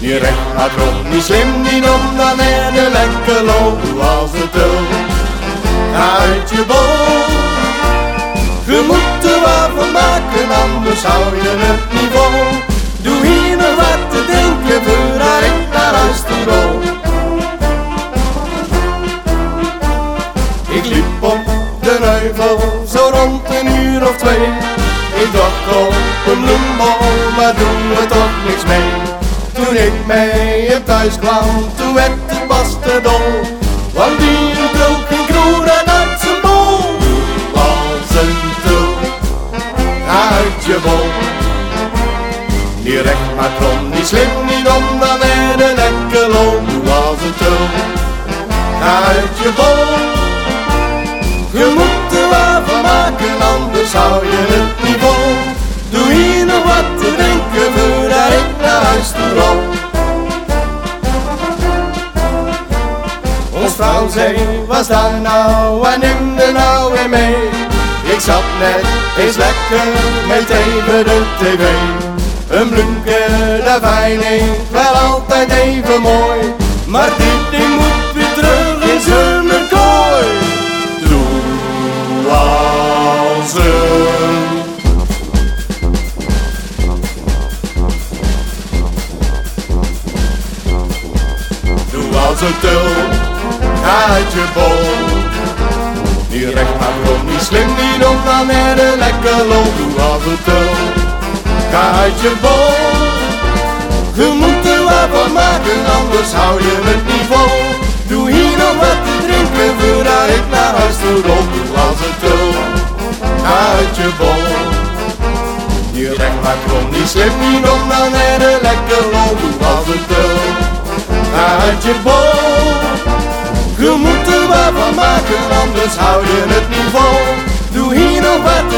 Niet recht, maar krom, niet slim, niet om, dan er de lekker lopen als het wil. Ga uit je bol, je moet er wat van maken, anders hou je het niet vol. Doe hier nog wat te drinken, voordat ik naar huis toe rol. Ik liep op de Neuvel, zo rond een uur of 2. Ik dacht op een bloembol, maar doen we toch niks mee. Toen ik mee hem thuis kwam, toen werd het pas te dol. Want die broek en kroer en uit zijn bol. Doe als een tul, uit je bol. Niet recht maar krom, niet slim, niet om, dan er de lekker loop. Doe als een tul, uit je bol. Je moet er wat van maken, anders hou je het niet vol. Doe hier nog wat te drinken, voordat ik naar huis toe rol. Ons vrouw zei, was dat nou en neem er nou weer mee. Ik zat net eens lekker met even de tv. Een bloemke, dat fijn is wel altijd even mooi. Maar dit ding moet weer terug in zijn kooi. Doe als een als een tul, ga uit je bol. Niet recht maar krom, niet slim, niet om, dan er de lekker loop. Doe als een tul, ga uit je bol. Je moet er wat van maken, anders hou je het niet vol. Doe hier nog wat te drinken, voordat ik naar huis toe rol. Doe als een tul, ga uit je bol. Niet recht maar krom, niet slim, niet om, dan er de lekker loop. Doe als een tul, uit je bol. Je moet er wat van maken, anders hou je het niet vol. Doe hier nog wat